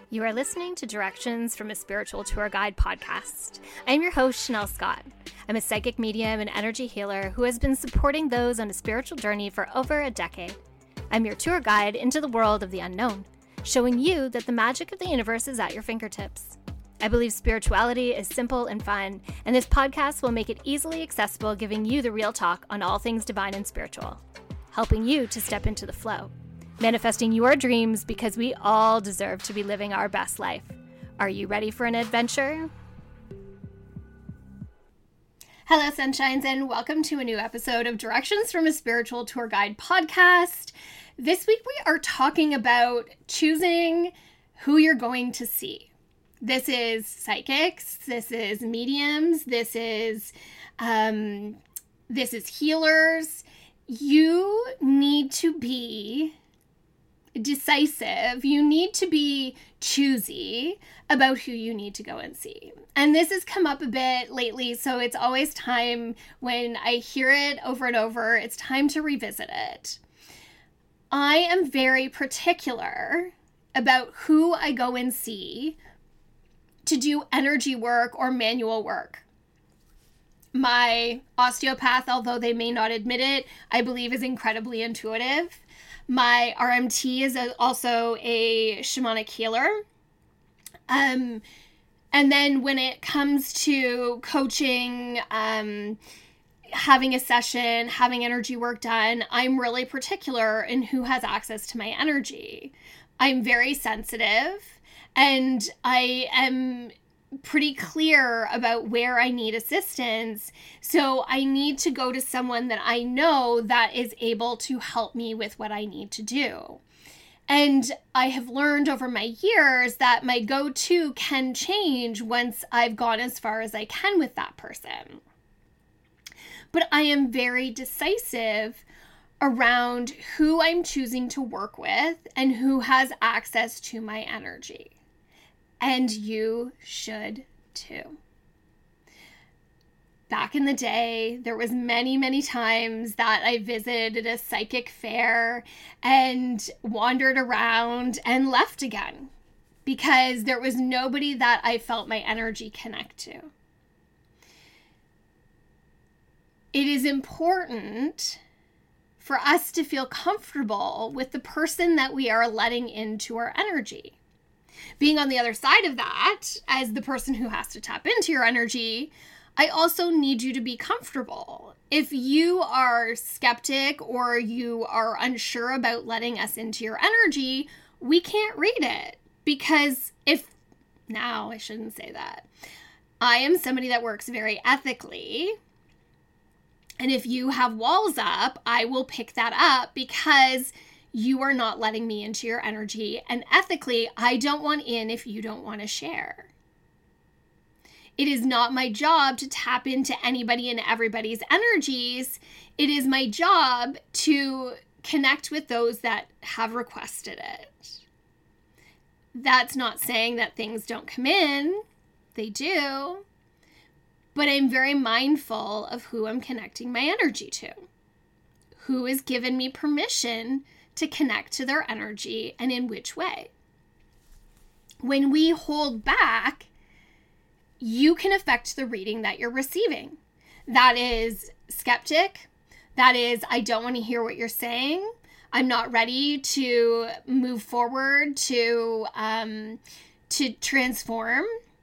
You are listening to Directions from a Spiritual Tour Guide podcast. I'm your host, Chanel Scott. I'm a psychic medium and energy healer who has been supporting those on a spiritual journey for over a decade. I'm your tour guide into the world of the unknown, showing you that the magic of the universe is at your fingertips. I believe spirituality is simple and fun, and this podcast will make it easily accessible, giving you the real talk on all things divine and spiritual, helping you to step into the flow. Manifesting your dreams because we all deserve to be living our best life. Are you ready for an adventure? Hello, Sunshines, and welcome to a new episode of Directions from a Spiritual Tour Guide podcast. This week we are talking about choosing who you're going to see. This is psychics, this is mediums, this is healers. You need to be decisive. You need to be choosy about who you need to go and see. And this has come up a bit lately, so it's always time when I hear it over and over, it's time to revisit it. I am very particular about who I go and see to do energy work or manual work. My osteopath, although they may not admit it, I believe is incredibly intuitive. My RMT is also a shamanic healer. And then when it comes to coaching, having a session, having energy work done, I'm really particular in who has access to my energy. I'm very sensitive, and I am pretty clear about where I need assistance. So I need to go to someone that I know that is able to help me with what I need to do. And I have learned over my years that my go-to can change once I've gone as far as I can with that person. But I am very decisive around who I'm choosing to work with and who has access to my energy. And you should too. Back in the day, there was many times that I visited a psychic fair and wandered around and left again because there was nobody that I felt my energy connect to. It is important for us to feel comfortable with the person that we are letting into our energy. Being on the other side of that, as the person who has to tap into your energy, I also need you to be comfortable. If you are skeptic or you are unsure about letting us into your energy, we can't read it. Because I shouldn't say that. I am somebody that works very ethically. And if you have walls up, I will pick that up because you are not letting me into your energy. And ethically, I don't want in if you don't want to share. It is not my job to tap into anybody and everybody's energies. It is my job to connect with those that have requested it. That's not saying that things don't come in. They do. But I'm very mindful of who I'm connecting my energy to. Who has given me permission to connect to their energy and in which way. When we hold back, you can affect the reading that you're receiving. That is skeptic. That is, I don't want to hear what you're saying. I'm not ready to move forward to transform.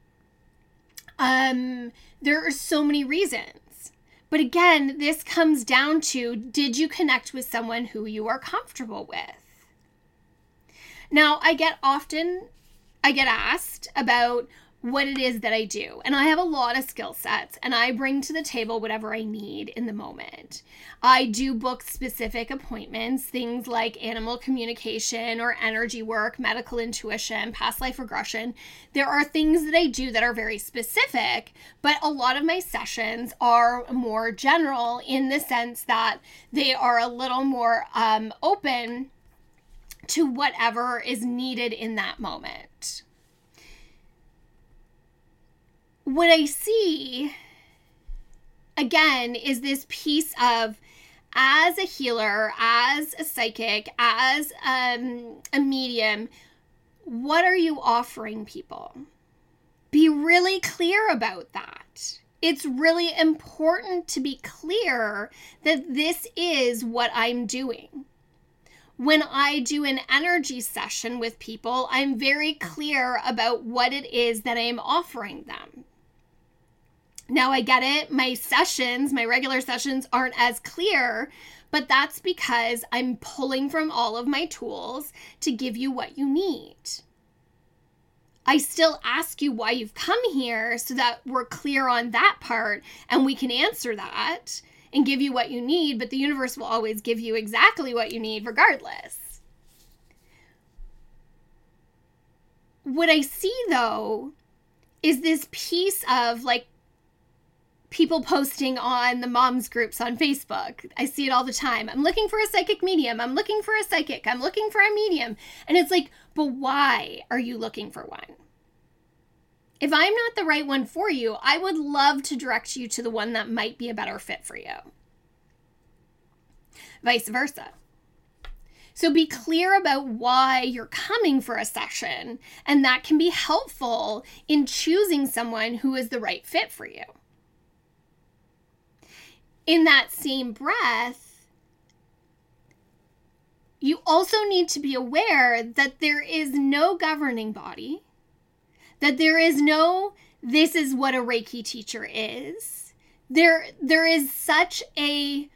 There are so many reasons. But again, this comes down to, did you connect with someone who you are comfortable with? Now, I get asked about what it is that I do. And I have a lot of skill sets, and I bring to the table whatever I need in the moment. I do book specific appointments, things like animal communication or energy work, medical intuition, past life regression. There are things that I do that are very specific, but a lot of my sessions are more general in the sense that they are a little more open to whatever is needed in that moment. What I see, again, is this piece of, as a healer, as a psychic, as a medium, what are you offering people? Be really clear about that. It's really important to be clear that this is what I'm doing. When I do an energy session with people, I'm very clear about what it is that I'm offering them. Now, I get it. My regular sessions aren't as clear, but that's because I'm pulling from all of my tools to give you what you need. I still ask you why you've come here so that we're clear on that part and we can answer that and give you what you need, but the universe will always give you exactly what you need regardless. What I see, though, is this piece of like people posting on the moms groups on Facebook. I see it all the time. I'm looking for a psychic medium. I'm looking for a psychic. I'm looking for a medium. And it's like, but why are you looking for one? If I'm not the right one for you, I would love to direct you to the one that might be a better fit for you. Vice versa. So be clear about why you're coming for a session, and that can be helpful in choosing someone who is the right fit for you. In that same breath, you also need to be aware that there is no governing body, that there is no, this is what a Reiki teacher is. There is such a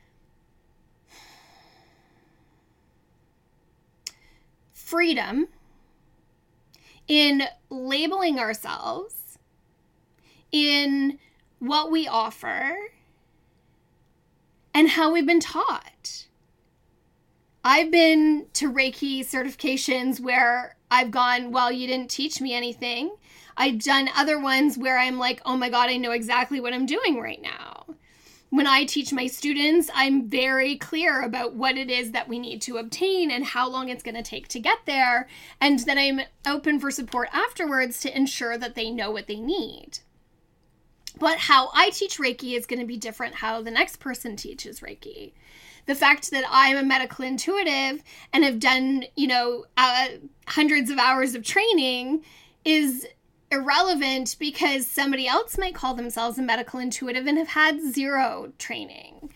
freedom in labeling ourselves, in what we offer, and how we've been taught. I've been to Reiki certifications where I've gone, well, you didn't teach me anything. I've done other ones where I'm like, oh my God, I know exactly what I'm doing right now. When I teach my students, I'm very clear about what it is that we need to obtain and how long it's going to take to get there. And then I'm open for support afterwards to ensure that they know what they need. But how I teach Reiki is going to be different how the next person teaches Reiki. The fact that I'm a medical intuitive and have done, hundreds of hours of training is irrelevant because somebody else might call themselves a medical intuitive and have had zero training,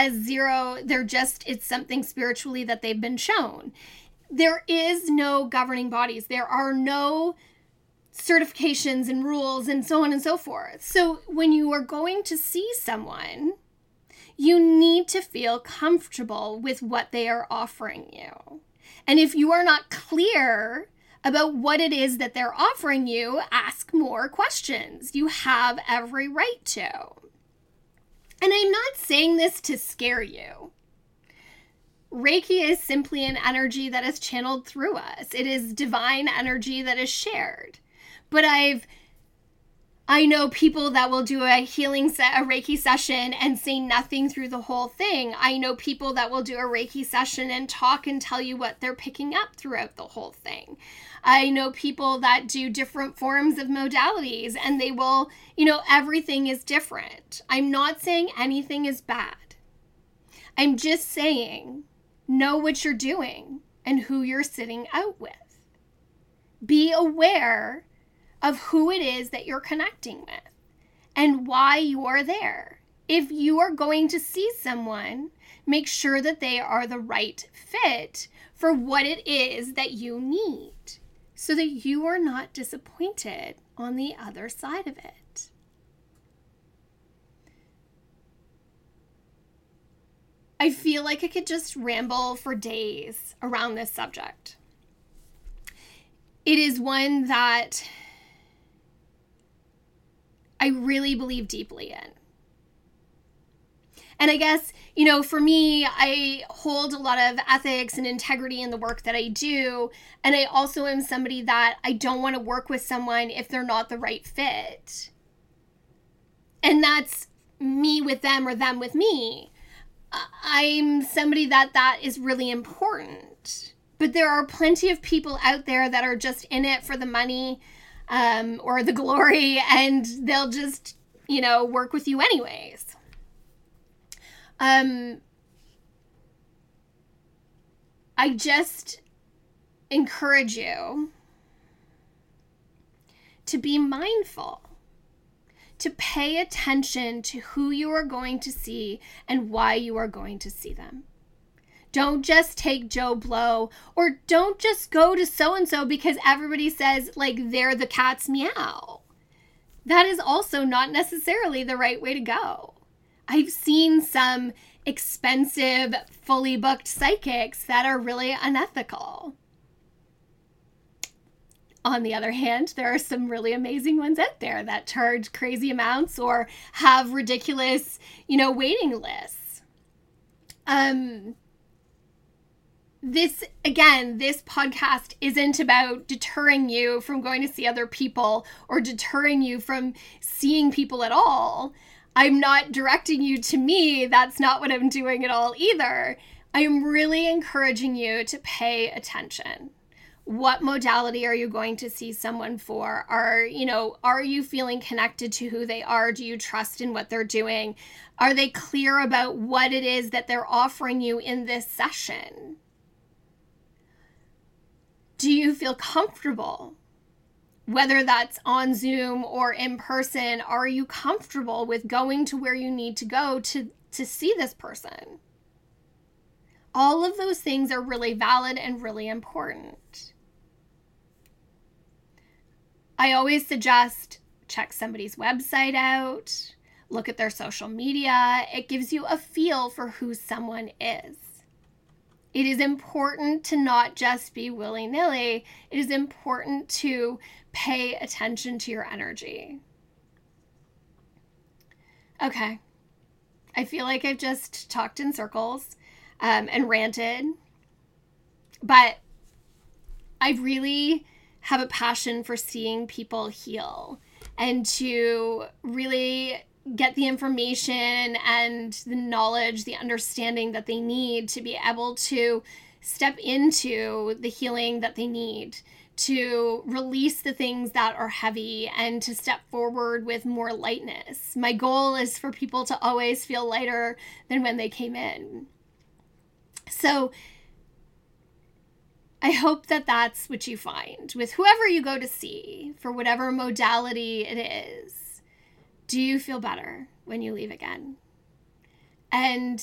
it's something spiritually that they've been shown. There is no governing bodies. There are no certifications and rules and so on and so forth. So when you are going to see someone, you need to feel comfortable with what they are offering you. And if you are not clear about what it is that they're offering you, ask more questions. You have every right to. And I'm not saying this to scare you. Reiki is simply an energy that is channeled through us. It is divine energy that is shared. But I know people that will do a Reiki session and say nothing through the whole thing. I know people that will do a Reiki session and talk and tell you what they're picking up throughout the whole thing. I know people that do different forms of modalities and they will, everything is different. I'm not saying anything is bad. I'm just saying, know what you're doing and who you're sitting out with. Be aware of who it is that you're connecting with and why you are there. If you are going to see someone, make sure that they are the right fit for what it is that you need so that you are not disappointed on the other side of it. I feel like I could just ramble for days around this subject. It is one that I really believe deeply in. And I guess, for me, I hold a lot of ethics and integrity in the work that I do. And I also am somebody that I don't want to work with someone if they're not the right fit. And that's me with them or them with me. I'm somebody that is really important. But there are plenty of people out there that are just in it for the money or the glory, and they'll just, work with you anyways. I just encourage you to be mindful, to pay attention to who you are going to see and why you are going to see them. Don't just take Joe Blow, or don't just go to so-and-so because everybody says like they're the cat's meow. That is also not necessarily the right way to go. I've seen some expensive, fully booked psychics that are really unethical. On the other hand, there are some really amazing ones out there that charge crazy amounts or have ridiculous, waiting lists. This podcast isn't about deterring you from going to see other people or deterring you from seeing people at all. I'm not directing you to me. That's not what I'm doing at all either. I am really encouraging you to pay attention. What modality are you going to see someone for? Are you feeling connected to who they are? Do you trust in what they're doing? Are they clear about what it is that they're offering you in this session? Do you feel comfortable? Whether that's on Zoom or in person, are you comfortable with going to where you need to go to see this person? All of those things are really valid and really important. I always suggest check somebody's website out, look at their social media. It gives you a feel for who someone is. It is important to not just be willy-nilly. It is important to pay attention to your energy. Okay. I feel like I've just talked in circles and ranted, but I really have a passion for seeing people heal and to really get the information and the knowledge, the understanding that they need to be able to step into the healing that they need, to release the things that are heavy and to step forward with more lightness. My goal is for people to always feel lighter than when they came in. So I hope that that's what you find with whoever you go to see, for whatever modality it is. Do you feel better when you leave again? And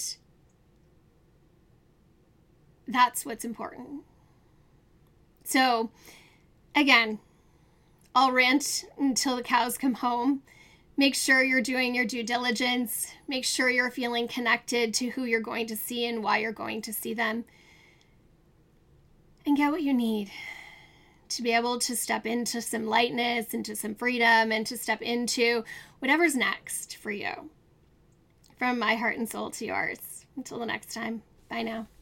that's what's important. So again, I'll rant until the cows come home. Make sure you're doing your due diligence. Make sure you're feeling connected to who you're going to see and why you're going to see them. And get what you need to be able to step into some lightness, into some freedom, and to step into whatever's next for you. From my heart and soul to yours. Until the next time, bye now.